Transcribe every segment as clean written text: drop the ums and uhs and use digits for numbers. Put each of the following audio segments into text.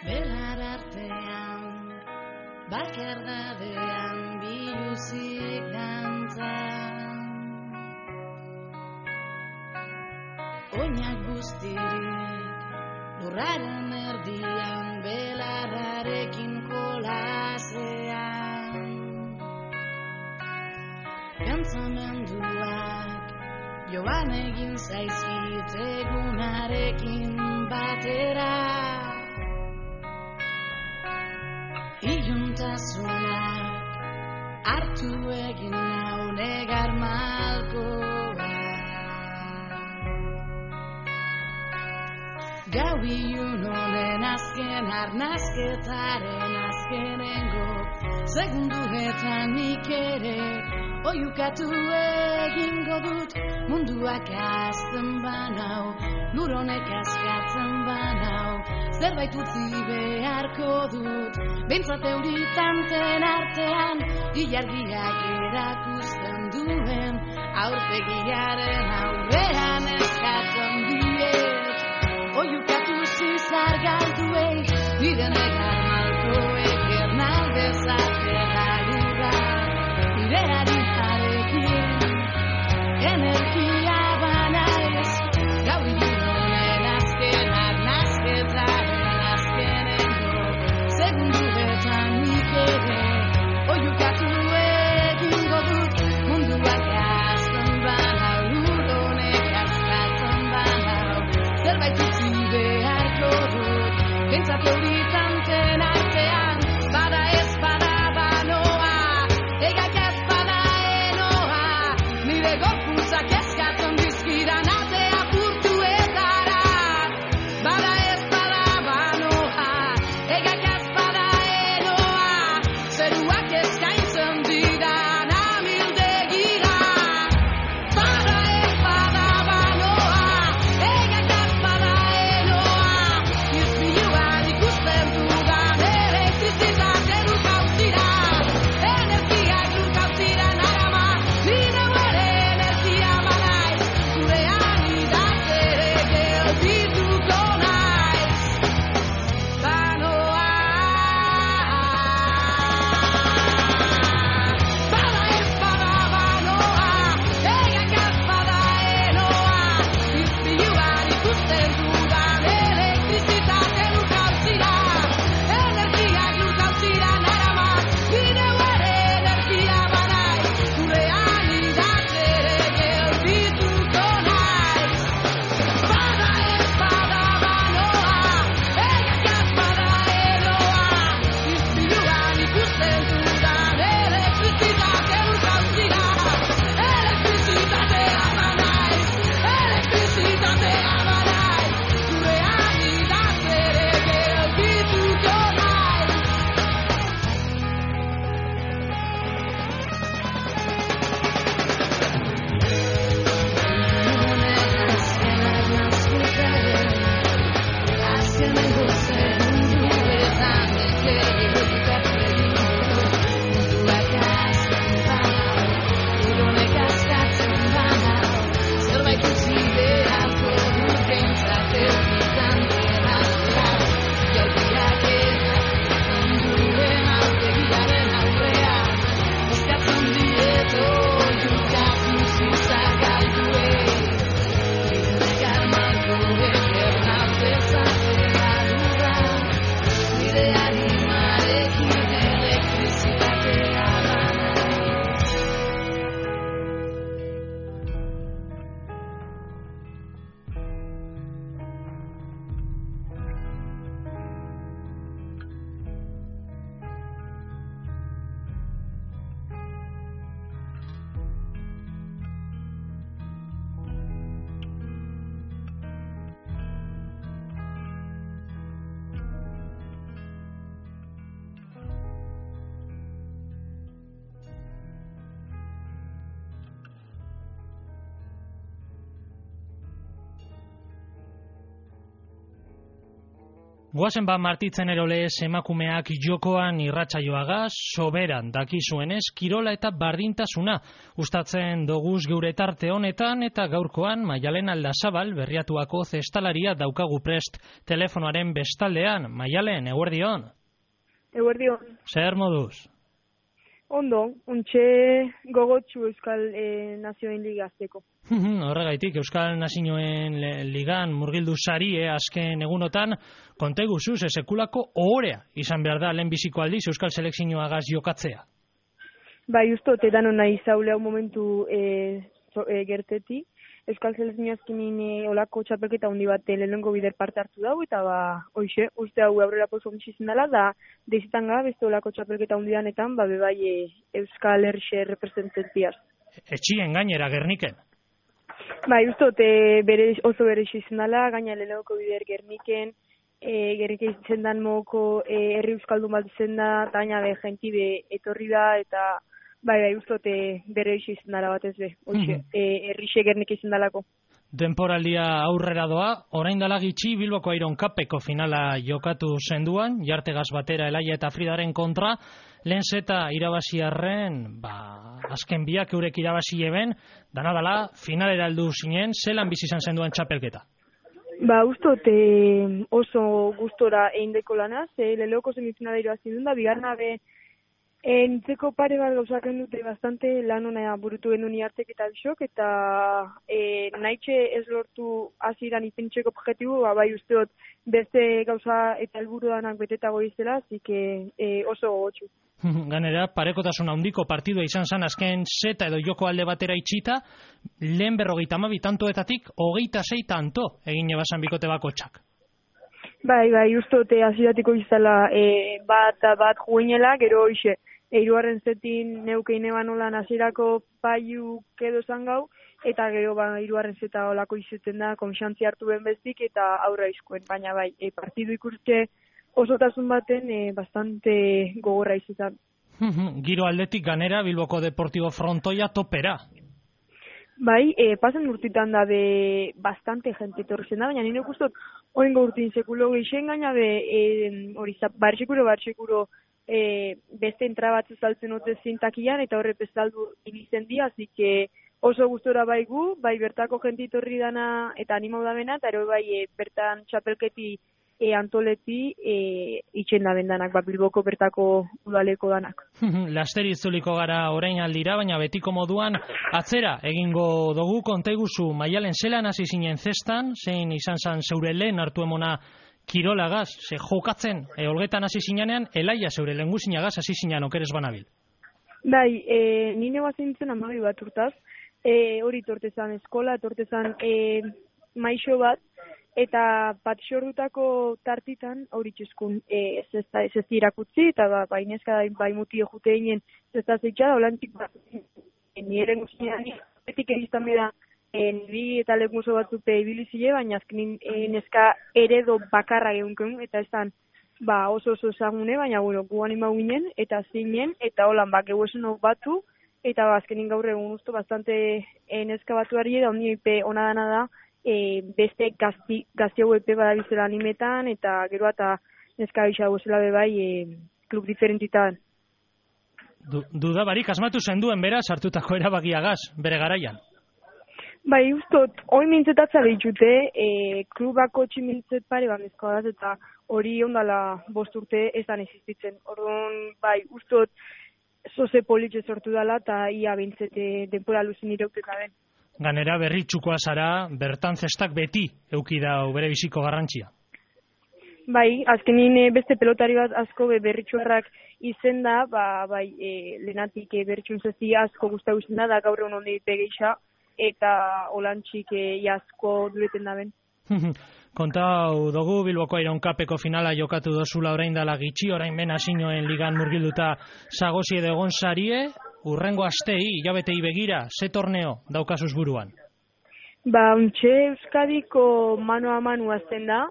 Belar artean, bakardadean biluzik dantzan. Oinak guztirik, lurraren erdian, belarrarekin kolasean. Pentsamenduak joan egin zaizkit egunarekin batera. Iluntasunak hartu egin nau negar malkoa. Gau ilun honen azken arnazketaren azkenengo segunduetan nik ere oiukatu egingo dut. Munduak azten banau, lur honek askatzen banau, zerbait utzi beharko dut. Behintzat euritanten artean, ilargiak erakusten duen aurpegiaren aurrean eskatzen diet. Oiukatu zizar galduei, nire negar malkoek ernaldezatera lurra, nire harinarekin, energia bana ez, gau ilunen azken arnazketaren azkenengo segunduetan nik ere oiukatu egingo dut. Munduak azten bana, lur honek askatzen bana, Guazen martitzen erolez emakumeak jokoan irratsaioagaz, soberan dakizuenez, kirola eta bardintasuna gustatzen doguz geure tarte honetan, eta gaurkoan Maialen Aldazabal Berriatuako zestalaria daukagu prest telefonoaren bestaldean. Maialen, eguerdion? Eguerdion. Zer moduz? Ondo, untxe gogotsu Euskal Nazioen Ligazteko. Horregaitik, Euskal Nazioen Ligan murgildu sari azken egunotan, kontegu zuz, sekulako ohorea izan behar da lehenbiziko aldiz Euskal Selekzioagaz jokatzea. Bai, ustot, edan hona izaulea momentu gerteti. Euskal Selekzioa azkenin olako txapelketa handi bat lehenengo bider parte hartu dau, eta hoxe, uste hau aurrera pozo ontsizien dela, da deizitan gara beste olako txapelketa handi danetan, bebai Euskal Herxe represententiaz. Etxien gainera, Gerniken. Bai, ustot, oso bere izan dela, gaina lehenengo bider Gerniken, Gernike izen dan moko herri euskaldun bat izen da, eta gaina jentide etorri da, eta bai, ustote bere izan dara batez be, herrixe Gernik izan dalako. Denporaldia aurrera doa, orain dala gitxi Bilboko Iron Cupeko finala jokatu zenduan, Jartegaz batera Elaia eta Fridaren kontra, lehen zeta irabaziarren, azken biak eurek irabazi eben, dana dala, finalera heldu zinen, zelan bizi izan zenduan txapelketa? Ustote oso gustora eindeko lanaz, lehoko semifinala irabazi duen da, bigarna be, nintzeko pare bat gauzaken dute bastante lan hona burutu genuen iartek eta bisok, eta nahitxe ez lortu hasieran ipentxeko objektibu, bai usteot beste gauza eta helburu danak betetago izela, zike oso gogotxu. Ganera, parekotasun handiko partidua izan zen azken zeta edo joko alde batera itxita, lehen 52 tantoetatik 26 tanto egin ebasan bikote bakotxak. Bai, ustote hasiratiko izala bat juenela, gero hoxe, hirugarren zetin neukein eban olan hasierako paiu kedo zan gau, eta gero hirugarren zeta olako izuten da, konxantzi hartu ben bestik eta aurra izkuen, baina bai, partidu ikuste osotasun baten bastante gogorra izutan. Giro aldetik ganera Bilboko Deportibo frontoia topera. Bai, pasen urtitan da be bastante gente etorri da, baina nire gustot oingo urtin sekulo geixen gaina be hori barxekuro beste entrabatzu saltzen ote zintakian eta horre pestaldu ibizen dia, así que oso gustora baigu, bai bertako jenti etorri dana eta animau da bena, eta ero bai bertan txapelketi antoleti itxen da bendanak, Bilboko bertako udaleko danak. Lasteri itzuliko gara orain aldira, baina betiko moduan atzera egingo dugu, konteguzu Maialen zelan hasi zinen zestan, zein izan zan zeure lehen hartu emona kirolagaz, ze jokatzen olgetan hasi zinean, Elaia zeure lehen guzinagaz hasi zinean okerez banabil. Bai, nine bazintzen amabi bat urtaz, hori tortezan eskola, tortezan maixo bat, eta bat xordutako tartitan hori txeskun ez irakutzi, eta bainezka bai mutio jute ginen zesta zeitxa da, holantik bat nire guzinean, betik egiztan beda niri eta lekuso batzute ibilizile, baina azkenin neska eredo bakarra geunken, eta ez oso ezagune, baina gu animau ginen, eta zinen, eta holan geuesen batu, eta azkenin gaur egun usto bastante neska batuari da, ondi epe ona dana da, beste gazti hau epe badabizela animetan, eta gero eta neska bisa gozela bebai klub diferentitan. Duda barik, asmatu zenduen beraz hartutako erabakiagaz, bere garaian? Bai, ustot, hoi mintzetatza behitxute, klubako tximintzet pare banezkoa da, eta hori ondala 5 urte ez dan existitzen. Orduan, bai, ustot, zoze politxe sortu dela, eta ia bintzete denpora luzin ireukten da ben. Ganera berritxukoa zara, bertan zestak beti euki da bere biziko garrantzia. Bai, azkenin beste pelotari bat asko berritxuarrak izen da, bai, lehenatik berritxun zezi asko guztau izen da gaur egun ondi begeixa, eta olantxik jasko dureten da ben. Kontau dugu Bilboko Iron Cupeko finala jokatu dozula orain dala gitxi, orain ben hasinoen ligan murgilduta zagozi edo egon zarie, urrengo astei, hilabetei begira, ze torneo daukazuz buruan? Untxe Euskadiko mano a mano azten da,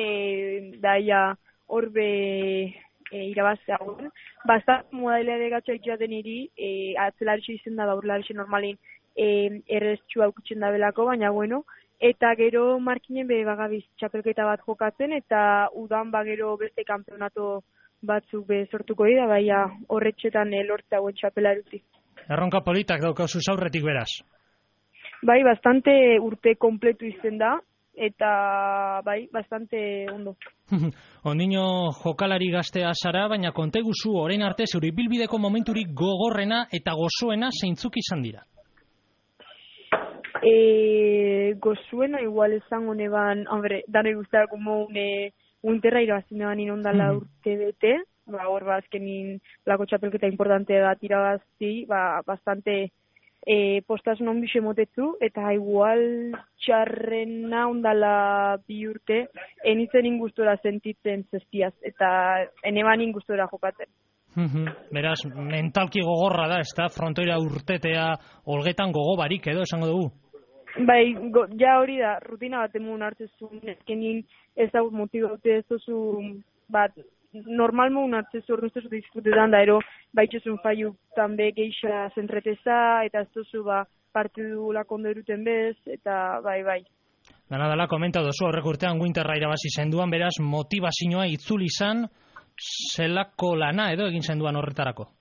daia horbe irabazea guen. Bastak modalea degatxak jaten iri, atzelarixo izen da, aurlarixo normalin erreztxua aukitzen da belako, baina bueno, eta gero markinen be bagabiz txapelketa bat jokatzen, eta udan gero beste kanpeonato batzuk be sortuko dira, baina horretxetan lortzea hauen txapela eruti. Erronka politak daukazuz aurretik beraz. Bai, bastante urte kompletu izen da, eta bai, bastante ondo. Ondino jokalari gaztea zara, baina konteguzu orain arte zeure bilbideko momenturik gogorrena eta gozoena zeintzuk izan dira? Gozuena igual esango neban, hombre, danoi guztara como unterra irabazin neban inondala urte bete, hor azkenin lako txapelketa importante da tirabazti, bastante postasun onbixe motetzu, eta igual txarrena ondala bi urte, enitzen ingustora sentitzen zestiaz, eta eneban ingustora jokatzen. Beraz, mentalki gogorra da, ez da, frontoira urtetea olgetan gogo barik edo, esango dugu? Bai, ja hori da, rutina bat emun hartzezun, ezkenin ez da motibaute ez duzu, bat, normal mogun hartzezu orduan ez duzu disfrutetan da, ero, baitxezun faiu tanbe geixa zentreteza, eta ez duzu, partidu lakondo eruten bez, eta bai. Dala, komenta dozu, horrek urtean Winterra irabazi zenduan, beraz, motivazioa itzuli izan, zelako lana edo egin zenduan horretarako?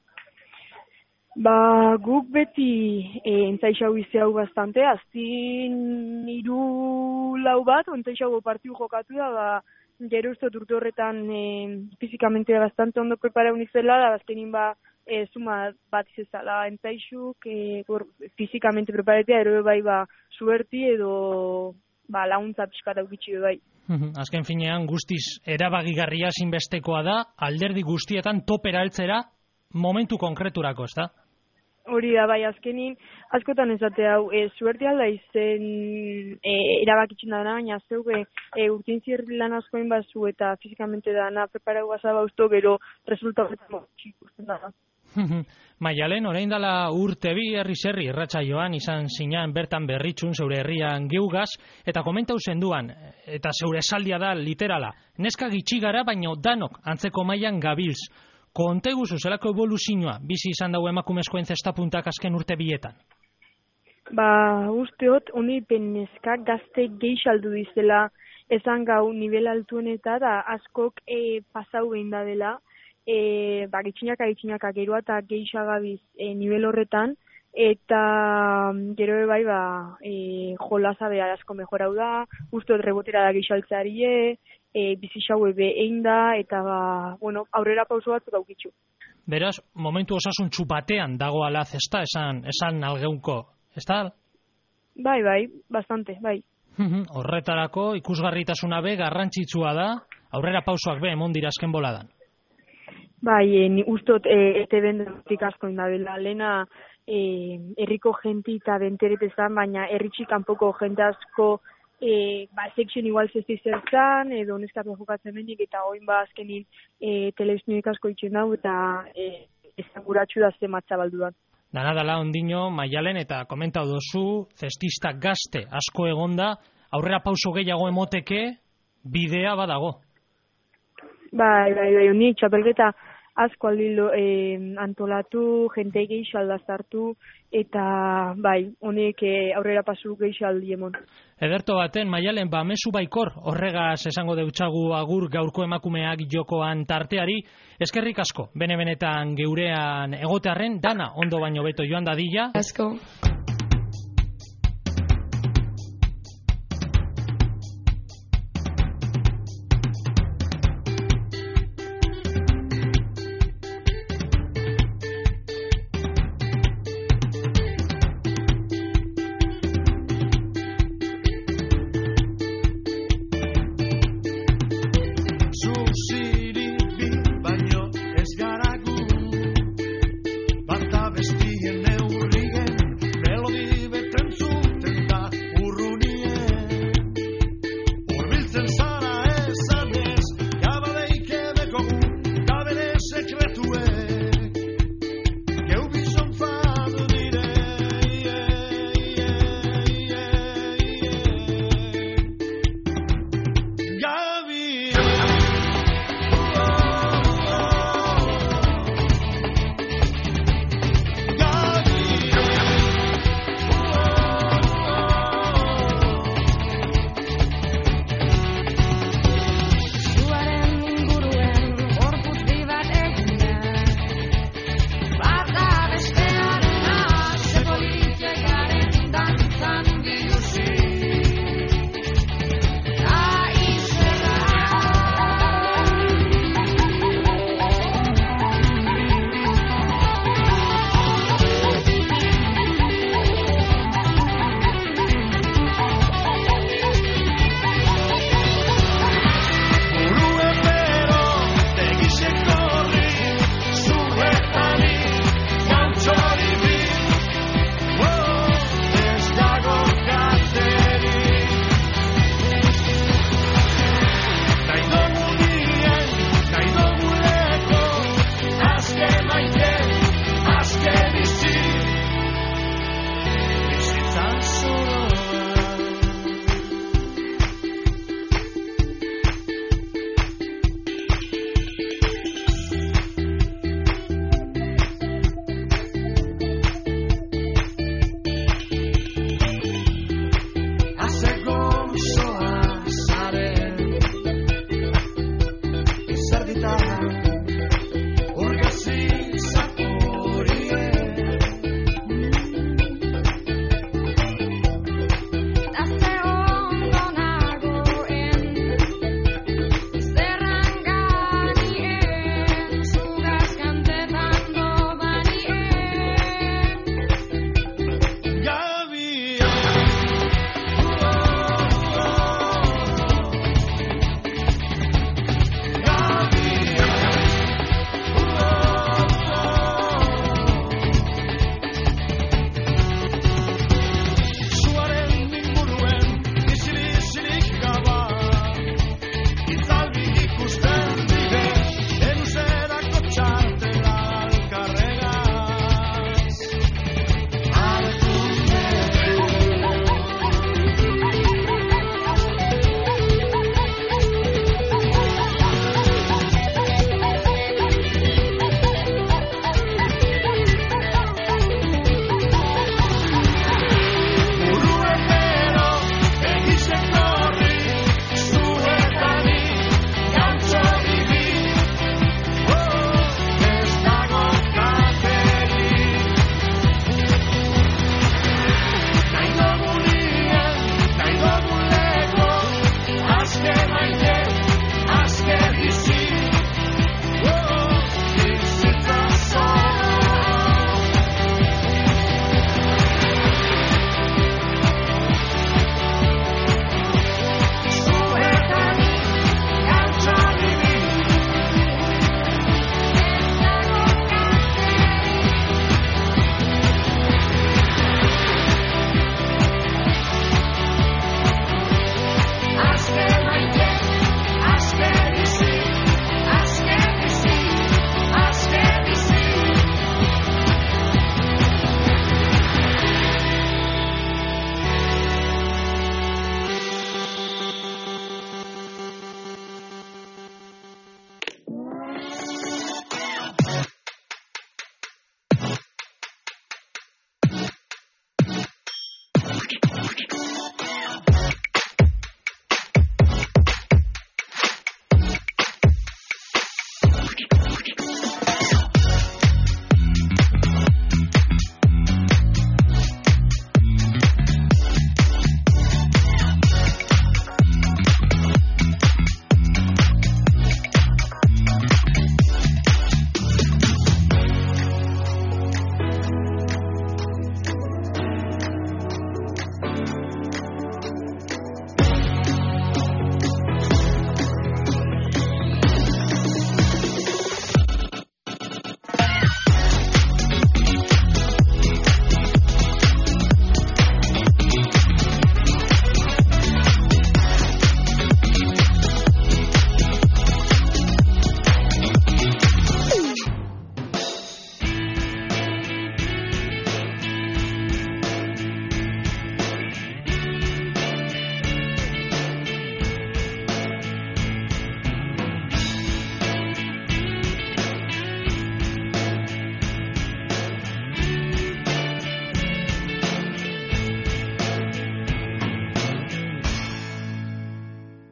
Guk beti entzaixau izau bastante, aztin 3-4 bat, entzaixau partiu jokatu da, gero uste urte horretan fizikamente bastante ondo preparaun izela, da azkenin suma bat izezala entzaixuk, fizikamente preparatea, ero bai suerti edo laguntza pixkat aukitxi bai. Azken finean guztiz erabagigarria zinbestekoa da, alderdi guztietan topera heltzera momentu konkreturako, ez da? Hori da, bai, azkenin, askotan ezate hau, suerte alda izen erabakitzen da, baina zeu urtin zirri lan askoin bazu eta fizikamente dana preparau bazaba usto, gero resultatu ikusten da. Maialen, orain dela urte bi herri irratsaioan izan zinan bertan berritxun zeure herrian geugaz, eta komentau zenduan, eta zeure esaldia da literala, neska gitxi gara, baino danok antzeko mailan gabilz. Konteguzu zelako evoluzioa bizi izan dago emakumezkoen zestapuntak azken urte bietan? Usteot, honi neska gazte geixaldu dizela esan gau nivel altueneta da askok pasau behin da dela, gitxinaka geroa eta geixagabiz nivel horretan, eta gero bai jolaza behar asko mejorau da, usteot rebotera da geixaltzarie, bizixau egin da, eta aurrera pauso batzuk aukitxu. Beraz, momentu osasuntxu batean dagoala zesta, esan algeunko, ez da? Bai, bastante, bai. Horretarako ikusgarritasuna be garrantzitsua da, aurrera pausoak be emon dira azken boladan. Bai, ni ustot ete bendetik asko indabela, lehena herriko jenti eta benteretezan, baina herritxik kanpoko jente asko section igual zesti zertzan, edo neskapen jokatzen menik, eta oin azkenin telebizionik asko itxen dau, eta ezaguratxu da zematza balduan. Dala ondino, Maialen, eta komentau dozu, zestista gazte asko egonda, aurrera pauso gehiago emoteke, bidea badago. Bai, honi txapelketa asko aldilo antolatu, jente geixo aldazartu, eta bai, honek aurrera pasu geixo aldi emon. Ederto baten, Maialen, mezu baikor, horregaz esango deutsagu agur gaurko emakumeak jokoan tarteari, eskerrik asko, bene-benetan geurean egotearren, dana ondo baino beto joan dadila. Asko.